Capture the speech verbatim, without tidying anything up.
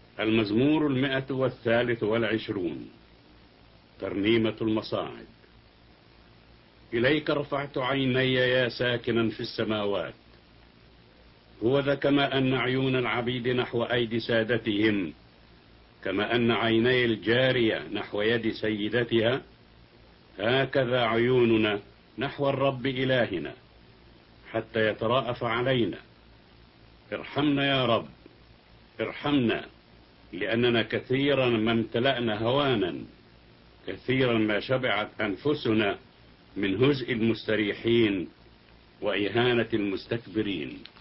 المزمور المئة والثالث والعشرون. ترنيمة المصاعد. إليك رفعت عيني يا ساكنا في السماوات. هو ذا كما أن عيون العبيد نحو أيدي سادتهم، كما أن عيني الجارية نحو يد سيدتها، هكذا عيوننا نحو الرب إلهنا حتى يتراءف علينا. ارحمنا يا رب، ارحمنا، لأننا كثيرا ما امتلأنا هوانا، كثيرا ما شبعت أنفسنا من هزء المستريحين وإهانة المستكبرين.